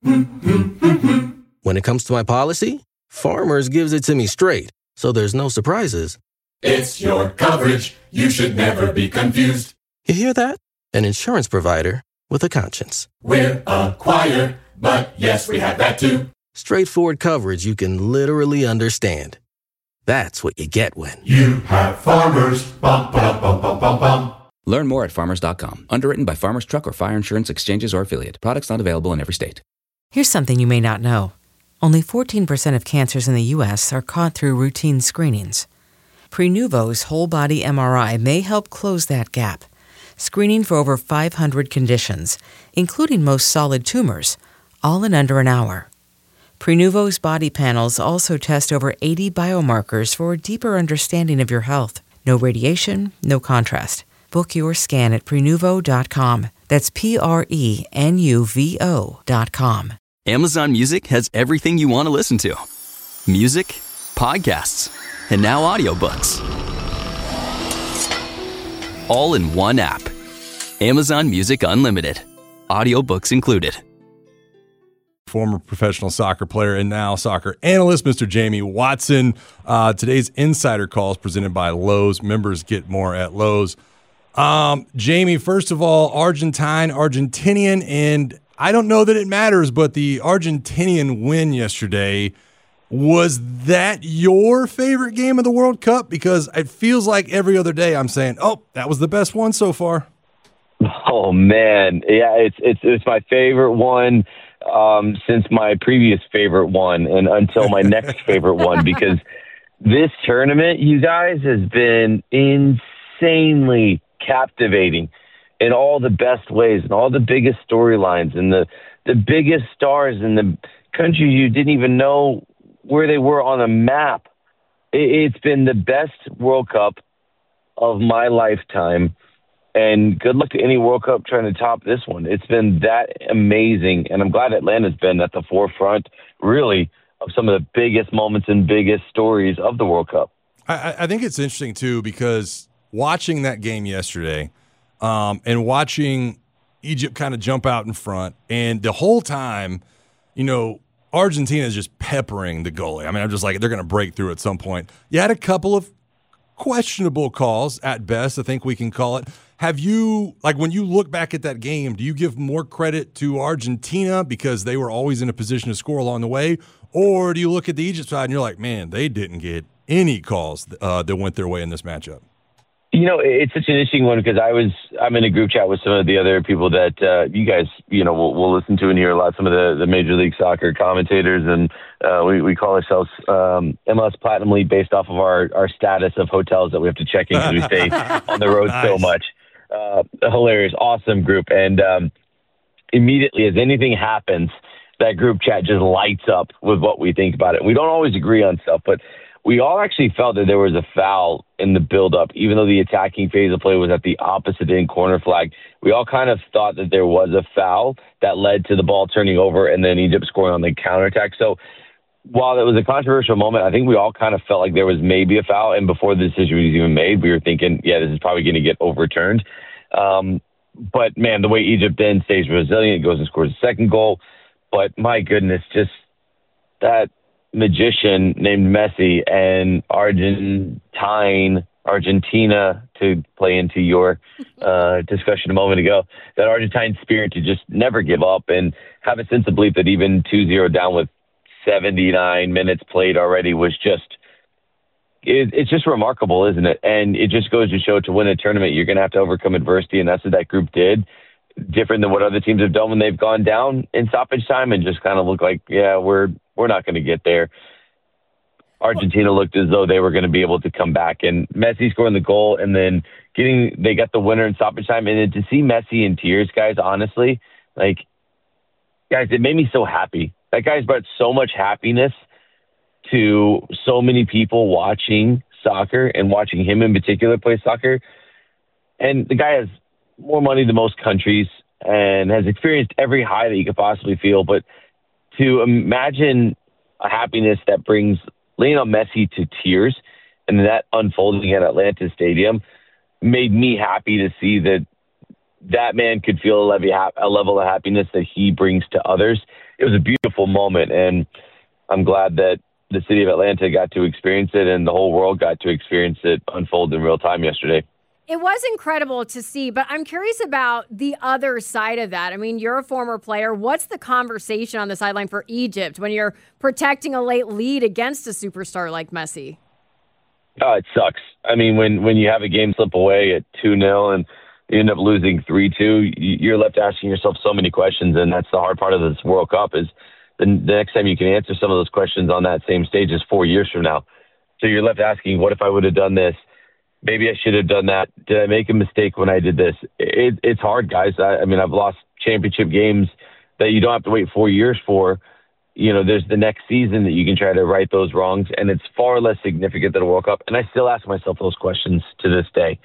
When it comes to my policy, Farmers gives it to me straight, so there's no surprises. It's your coverage. You should never be confused. You hear that? An insurance provider with a conscience. We're a choir, but yes, we have that too. Straightforward coverage you can literally understand. That's what you get when you have Farmers. Bum, ba, bum, bum, bum, bum. Learn more at farmers.com. Underwritten by Farmers Truck or Fire Insurance Exchanges or Affiliate. Products not available in every state. Here's something you may not know. Only 14% of cancers in the U.S. are caught through routine screenings. Prenuvo's whole-body MRI may help close that gap, screening for over 500 conditions, including most solid tumors, all in under an hour. Prenuvo's body panels also test over 80 biomarkers for a deeper understanding of your health. No radiation, no contrast. Book your scan at Prenuvo.com. That's Prenuvo.com. Amazon Music has everything you want to listen to. Music, podcasts, and now audiobooks. All in one app. Amazon Music Unlimited. Audiobooks included. Former professional soccer player and now soccer analyst, Mr. Jamie Watson. Today's Insider Call is presented by Lowe's. Members get more at Lowe's. Jamie, first of all, Argentinian, and I don't know that it matters, but the Argentinian win yesterday, was that your favorite game of the World Cup? Because it feels like every other day I'm saying, oh, that was the best one so far. Oh, man. Yeah, it's my favorite one since my previous favorite one and until my next favorite one, because this tournament, you guys, has been insanely captivating in all the best ways and all the biggest storylines and the biggest stars in the countries you didn't even know where they were on a map. It's been the best World Cup of my lifetime, and good luck to any World Cup trying to top this one. It's been that amazing, and I'm glad Atlanta's been at the forefront, really, of some of the biggest moments and biggest stories of the World Cup. I think it's interesting, too, because watching that game yesterday and watching Egypt kind of jump out in front, and the whole time, Argentina is just peppering the goalie. I mean, I'm just like, they're going to break through at some point. You had a couple of questionable calls at best, I think we can call it. Have you, when you look back at that game, do you give more credit to Argentina because they were always in a position to score along the way? Or do you look at the Egypt side and you're like, man, they didn't get any calls that went their way in this matchup? It's such an interesting one because I'm in a group chat with some of the other people that you guys, will listen to and hear a lot, some of the Major League Soccer commentators, and we call ourselves MLS Platinum League based off of our status of hotels that we have to check in because we stay on the road so much. Hilarious, awesome group. And immediately as anything happens, that group chat just lights up with what we think about it. We don't always agree on stuff, but we all actually felt that there was a foul in the build-up, even though the attacking phase of play was at the opposite end corner flag. We all kind of thought that there was a foul that led to the ball turning over and then Egypt scoring on the counterattack. So while it was a controversial moment, I think we all kind of felt like there was maybe a foul. And before the decision was even made, we were thinking, yeah, this is probably going to get overturned. But, man, the way Egypt then stays resilient, goes and scores a second goal. But, my goodness, just that magician named Messi and Argentina, to play into your discussion a moment ago, that Argentine spirit to just never give up and have a sense of belief that even 2-0 down with 79 minutes played already was just, it's just remarkable, isn't it? And it just goes to show, to win a tournament, you're going to have to overcome adversity, and that's what that group did. Different than what other teams have done when they've gone down in stoppage time and just kind of look like, yeah, we're not going to get there. Argentina looked as though they were going to be able to come back, and Messi scoring the goal and then they got the winner in stoppage time. And then to see Messi in tears, guys, honestly, guys, it made me so happy. That guy's brought so much happiness to so many people watching soccer and watching him in particular play soccer. And the guy has more money than most countries and has experienced every high that you could possibly feel. But to imagine a happiness that brings Lionel Messi to tears and that unfolding at Atlanta Stadium made me happy to see that that man could feel a level of happiness that he brings to others. It was a beautiful moment, and I'm glad that the city of Atlanta got to experience it and the whole world got to experience it unfold in real time yesterday. It was incredible to see, but I'm curious about the other side of that. I mean, you're a former player. What's the conversation on the sideline for Egypt when you're protecting a late lead against a superstar like Messi? Oh, it sucks. I mean, when you have a game slip away at 2-0 and you end up losing 3-2, you're left asking yourself so many questions, and that's the hard part of this World Cup is the next time you can answer some of those questions on that same stage is 4 years from now. So you're left asking, what if I would have done this? Maybe I should have done that. Did I make a mistake when I did this? It's hard, guys. I mean, I've lost championship games that you don't have to wait 4 years for. You know, there's the next season that you can try to right those wrongs, and it's far less significant than a World Cup. And I still ask myself those questions to this day.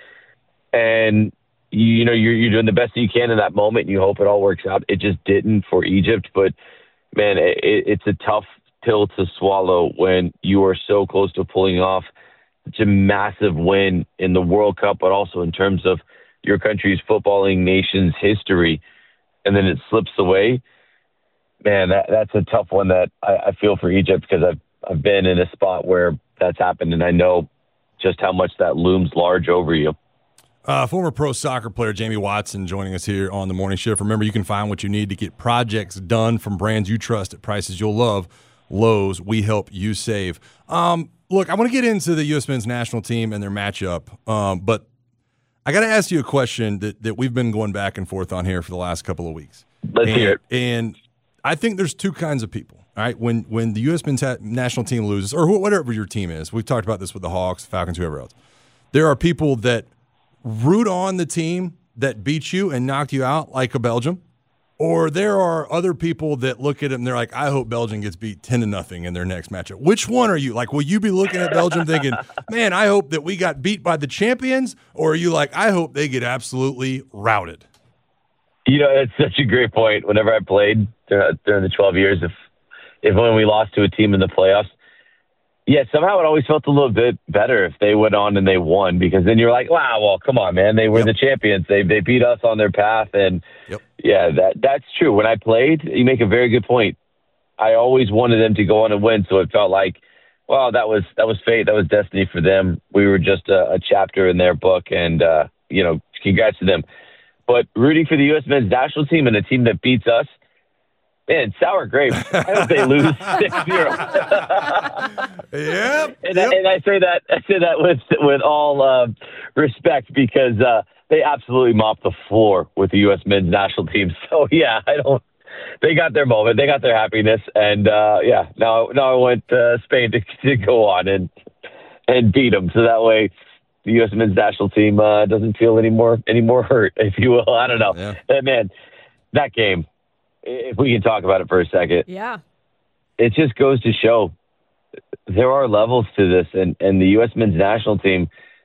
And, you know, you're doing the best that you can in that moment, and you hope it all works out. It just didn't for Egypt. But, man, it's a tough pill to swallow when you are so close to pulling off such a massive win in the World Cup, but also in terms of your country's footballing nation's history, and then it slips away. Man, that's a tough one that I feel for Egypt because I've been in a spot where that's happened, and I know just how much that looms large over you. Former pro soccer player Jamie Watson joining us here on the Morning Shift. Remember, you can find what you need to get projects done from brands you trust at prices you'll love. Lowe's, we help you save. Look, I want to get into the U.S. men's national team and their matchup, but I got to ask you a question that we've been going back and forth on here for the last couple of weeks. Let's hear it. And I think there's two kinds of people. All right, when the U.S. men's national team loses, or whatever your team is, we've talked about this with the Hawks, Falcons, whoever else. There are people that root on the team that beat you and knocked you out, like a Belgium. Or there are other people that look at it and they're like, I hope Belgium gets beat 10-0 in their next matchup. Which one are you? Like, will you be looking at Belgium thinking, man, I hope that we got beat by the champions? Or are you like, I hope they get absolutely routed? You know, it's such a great point. Whenever I played during the 12 years, if when we lost to a team in the playoffs, yeah, somehow it always felt a little bit better if they went on and they won, because then you're like, wow, well, come on, man. They were the champions. They beat us on their path. And, yeah, that's true. When I played, you make a very good point. I always wanted them to go on and win, so it felt like, well, that was fate. That was destiny for them. We were just a chapter in their book, and, you know, congrats to them. But rooting for the U.S. men's national team and a team that beats us, man, sour grapes. I hope they lose 6-0. Yep. And I say that with all respect, because they absolutely mopped the floor with the U.S. men's national team. So yeah, they got their moment, they got their happiness, and now I want Spain to go on and beat them, so that way the U.S. men's national team doesn't feel any more hurt, if you will. I don't know. Yeah. And man, that game, if we can talk about it for a second. Yeah. It just goes to show there are levels to this, and the U.S. men's national team,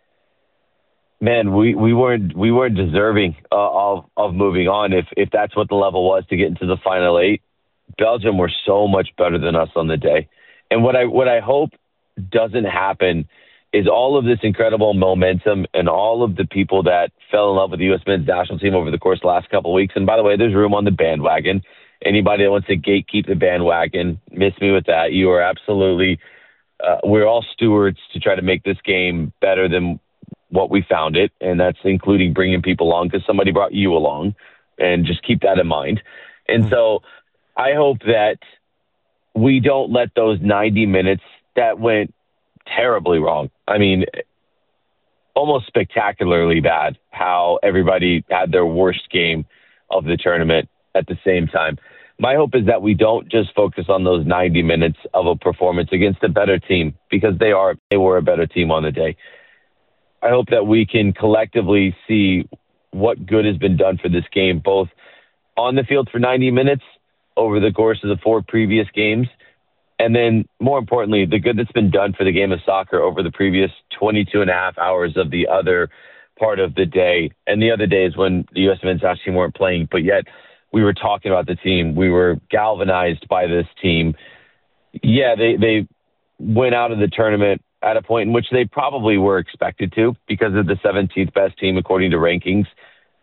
man, we weren't deserving of moving on if that's what the level was to get into the final 8. Belgium were so much better than us on the day. And what I hope doesn't happen is all of this incredible momentum and all of the people that fell in love with the U.S. men's national team over the course of the last couple of weeks. And by the way, there's room on the bandwagon. Anybody that wants to gatekeep the bandwagon, miss me with that. You are absolutely, we're all stewards to try to make this game better than what we found it. And that's including bringing people along because somebody brought you along, and just keep that in mind. And so I hope that we don't let those 90 minutes that went terribly wrong. I mean, almost spectacularly bad how everybody had their worst game of the tournament at the same time. My hope is that we don't just focus on those 90 minutes of a performance against a better team, because they were a better team on the day. I hope that we can collectively see what good has been done for this game, both on the field for 90 minutes over the course of the 4 previous games, and then, more importantly, the good that's been done for the game of soccer over the previous 22 and a half hours of the other part of the day. And the other days when the U.S. men's national team weren't playing, but yet we were talking about the team. We were galvanized by this team. Yeah, they went out of the tournament at a point in which they probably were expected to, because of the 17th best team according to rankings.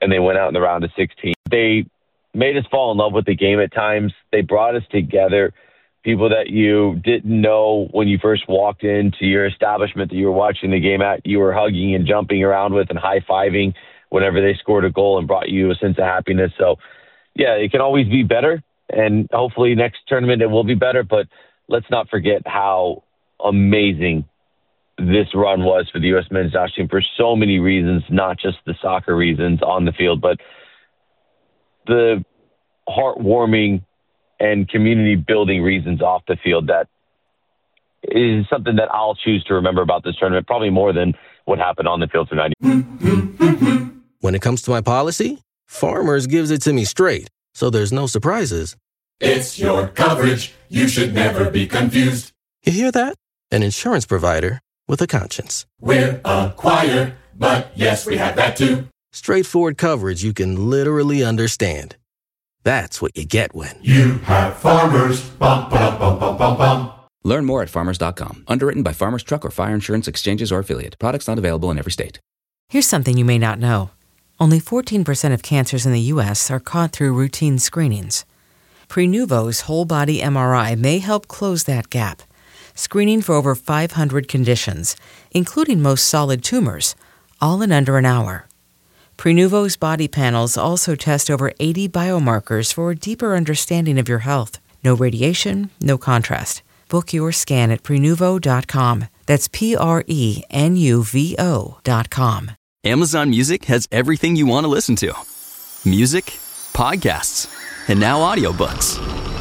and they went out in the round of 16. They made us fall in love with the game at times. They brought us together, people that you didn't know when you first walked into your establishment that you were watching the game at, you were hugging and jumping around with and high-fiving whenever they scored a goal and brought you a sense of happiness. So, yeah, it can always be better, and hopefully next tournament it will be better, but let's not forget how amazing this run was for the U.S. men's national team for so many reasons, not just the soccer reasons on the field, but the heartwarming and community-building reasons off the field that is something that I'll choose to remember about this tournament, probably more than what happened on the field tonight. When it comes to my policy, Farmers gives it to me straight, so there's no surprises. It's your coverage. You should never be confused. You hear that? An insurance provider with a conscience. We're a choir, but yes, we have that too. Straightforward coverage you can literally understand. That's what you get when you have Farmers. Bum, ba, bum, bum, bum, bum. Learn more at farmers.com. Underwritten by Farmers Truck or Fire Insurance Exchanges or Affiliate. Products not available in every state. Here's something you may not know. Only 14% of cancers in the U.S. are caught through routine screenings. Prenuvo's whole-body MRI may help close that gap, screening for over 500 conditions, including most solid tumors, all in under an hour. Prenuvo's body panels also test over 80 biomarkers for a deeper understanding of your health. No radiation, no contrast. Book your scan at Prenuvo.com. That's Prenuvo.com. Amazon Music has everything you want to listen to. Music, podcasts, and now audiobooks.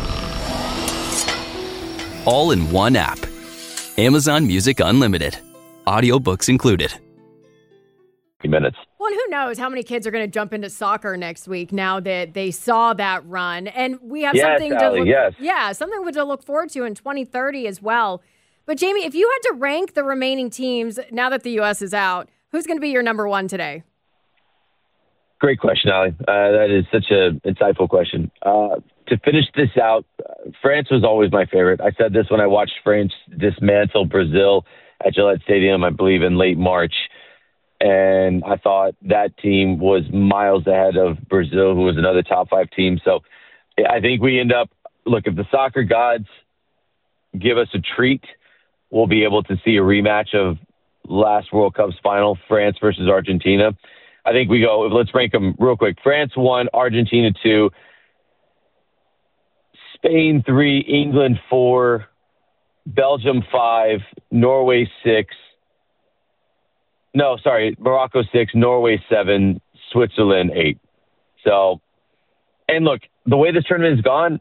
All in one app. Amazon Music Unlimited. Audiobooks included. Minutes. Well, and who knows how many kids are going to jump into soccer next week now that they saw that run. And we have something something to look forward to in 2030 as well. But Jamie, if you had to rank the remaining teams now that the U.S. is out, who's going to be your number one today? Great question, Ali. That is such an insightful question. To finish this out, France was always my favorite. I said this when I watched France dismantle Brazil at Gillette Stadium, I believe, in late March. And I thought that team was miles ahead of Brazil, who was another top 5 team. So I think we end up, look, if the soccer gods give us a treat, we'll be able to see a rematch of last World Cup's final, France versus Argentina. I think we go, let's rank them real quick. France 1, Argentina 2, Spain 3, England 4, Belgium 5, Norway 6. No, sorry, Morocco 6, Norway 7, Switzerland 8. So, and look, the way this tournament has gone,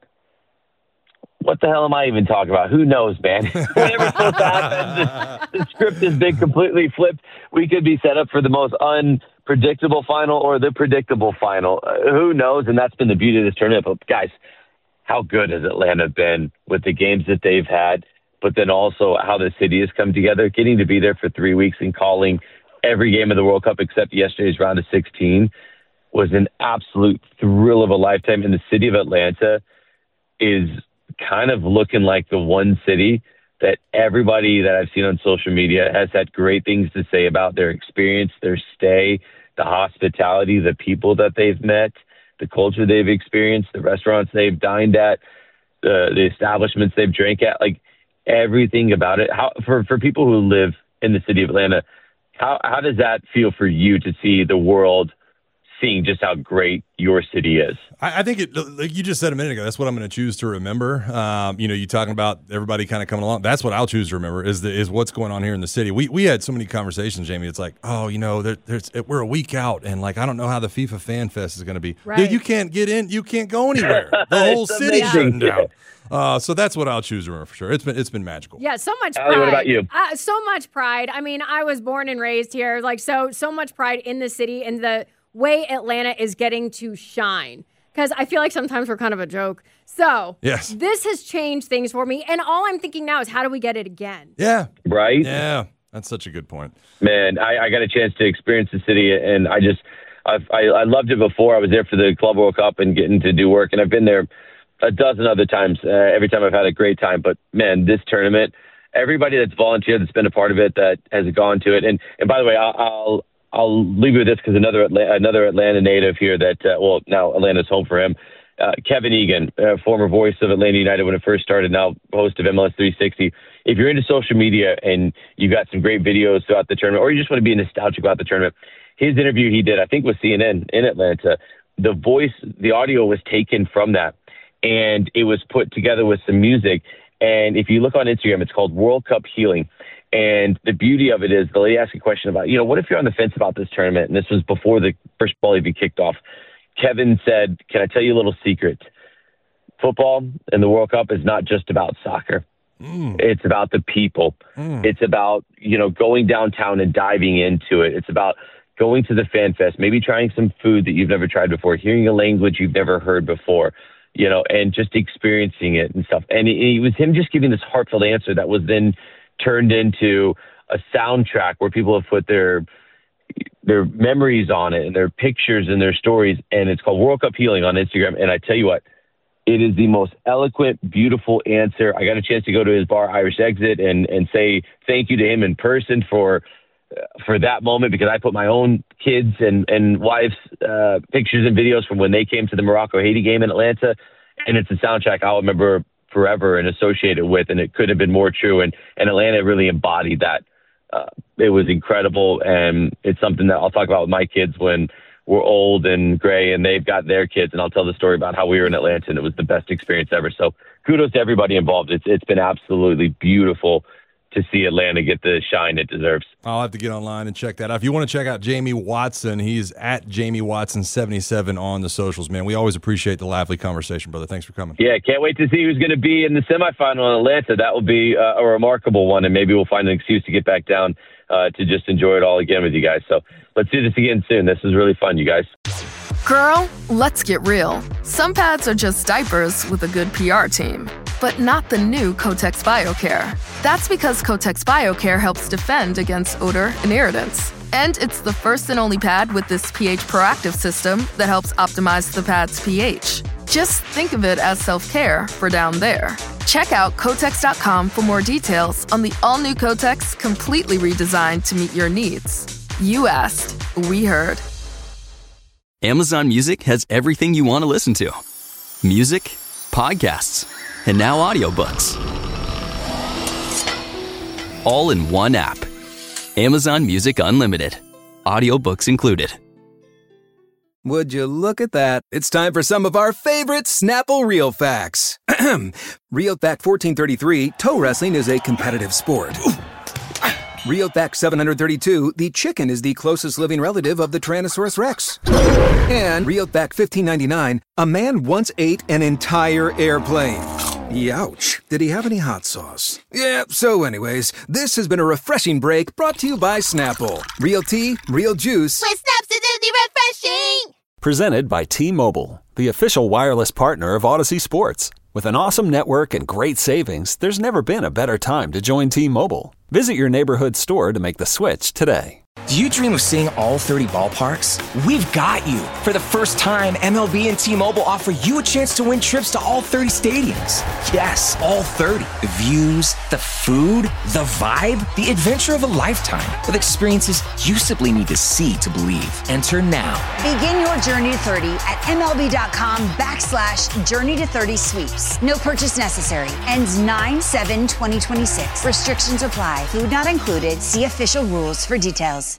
what the hell am I even talking about? Who knows, man? Whatever's supposed to happen, the script has been completely flipped. We could be set up for the most unpredictable final or the predictable final. Who knows? And that's been the beauty of this tournament. But guys, how good has Atlanta been with the games that they've had, but then also how the city has come together, getting to be there for 3 weeks and calling every game of the World Cup except yesterday's round of 16 was an absolute thrill of a lifetime. And the city of Atlanta is kind of looking like the one city that everybody that I've seen on social media has had great things to say about their experience, their stay, the hospitality, the people that they've met, the culture they've experienced, the restaurants they've dined at, the establishments they've drank at, like everything about it. How, for people who live in the city of Atlanta, how does that feel for you to see the world seeing just how great your city is? I think it, like you just said a minute ago, that's what I'm going to choose to remember. You talking about everybody kind of coming along. That's what I'll choose to remember is what's going on here in the city. We had so many conversations, Jamie. It's like, we're a week out, and like I don't know how the FIFA Fan Fest is going to be. Right. Dude, you can't get in, you can't go anywhere. The whole city's shutting down. So that's what I'll choose to remember for sure. It's been magical. Yeah, so much pride. Allie, what about you? So much pride. I mean, I was born and raised here. Like so much pride in the city and the way Atlanta is getting to shine. Because I feel like sometimes we're kind of a joke. So yes, this has changed things for me. And all I'm thinking now is how do we get it again? Yeah. Right? Yeah. That's such a good point. Man, I got a chance to experience the city, and I loved it before. I was there for the Club World Cup and getting to do work, and I've been there a dozen other times. Every time I've had a great time. But, man, this tournament, everybody that's volunteered, that's been a part of it, that has gone to it. And by the way, I'll I'll leave you with this because another Atlanta native here that, now Atlanta's home for him. Kevin Egan, former voice of Atlanta United when it first started, now host of MLS 360. If you're into social media and you got some great videos throughout the tournament, or you just want to be nostalgic about the tournament, his interview he did, I think, with CNN in Atlanta, the audio was taken from that, and it was put together with some music. And if you look on Instagram, it's called World Cup Healing. And the beauty of it is the lady asked a question about, what if you're on the fence about this tournament? And this was before the first ball even kicked off. Kevin said, can I tell you a little secret? Football and the World Cup is not just about soccer. It's about the people. It's about, going downtown and diving into it. It's about going to the Fan Fest, maybe trying some food that you've never tried before, hearing a language you've never heard before, and just experiencing it and stuff. And it was him just giving this heartfelt answer that was then turned into a soundtrack where people have put their memories on it and their pictures and their stories. And it's called World Cup Healing on Instagram. And I tell you what, it is the most eloquent, beautiful answer. I got a chance to go to his bar, Irish Exit, and say thank you to him in person for that moment, because I put my own kids and wife's pictures and videos from when they came to the Morocco-Haiti game in Atlanta. And it's a soundtrack I'll remember forever and associate it with. And it couldn't have been more true. And Atlanta really embodied that. It was incredible. And it's something that I'll talk about with my kids when we're old and gray and they've got their kids. And I'll tell the story about how we were in Atlanta and it was the best experience ever. So kudos to everybody involved. It's been absolutely beautiful to see Atlanta get the shine it deserves. I'll have to get online and check that out. If you want to check out Jamie Watson, he's at Jamie Watson 77 on the socials, man. We always appreciate the lively conversation, brother. Thanks for coming. Yeah, can't wait to see who's going to be in the semifinal in Atlanta. That will be a remarkable one, and maybe we'll find an excuse to get back down to just enjoy it all again with you guys. So let's do this again soon. This is really fun, you guys. Girl, let's get real. Some pads are just diapers with a good PR team. But not the new Kotex BioCare. That's because Kotex BioCare helps defend against odor and irritants. And it's the first and only pad with this pH proactive system that helps optimize the pad's pH. Just think of it as self-care for down there. Check out Kotex.com for more details on the all-new Kotex, completely redesigned to meet your needs. You asked, we heard. Amazon Music has everything you want to listen to. Music, podcasts, and now audiobooks. All in one app. Amazon Music Unlimited. Audiobooks included. Would you look at that? It's time for some of our favorite Snapple Real Facts. Real Fact 1433, toe wrestling is a competitive sport. Real Fact 732, the chicken is the closest living relative of the Tyrannosaurus Rex. And Real Fact 1599, a man once ate an entire airplane. Youch. Did he have any hot sauce? Yeah, so anyways, this has been a refreshing break brought to you by Snapple. Real tea, real juice. With Snapsidity refreshing! Presented by T-Mobile, the official wireless partner of Odyssey Sports. With an awesome network and great savings, there's never been a better time to join T-Mobile. Visit your neighborhood store to make the switch today. Do you dream of seeing all 30 ballparks? We've got you. For the first time, MLB and T-Mobile offer you a chance to win trips to all 30 stadiums. Yes, all 30. The views, the food, the vibe, the adventure of a lifetime. With experiences you simply need to see to believe. Enter now. Begin your journey to 30 at MLB.com/Journey to 30 sweeps. No purchase necessary. Ends 9/7/2026. Restrictions apply. Food not included. See official rules for details.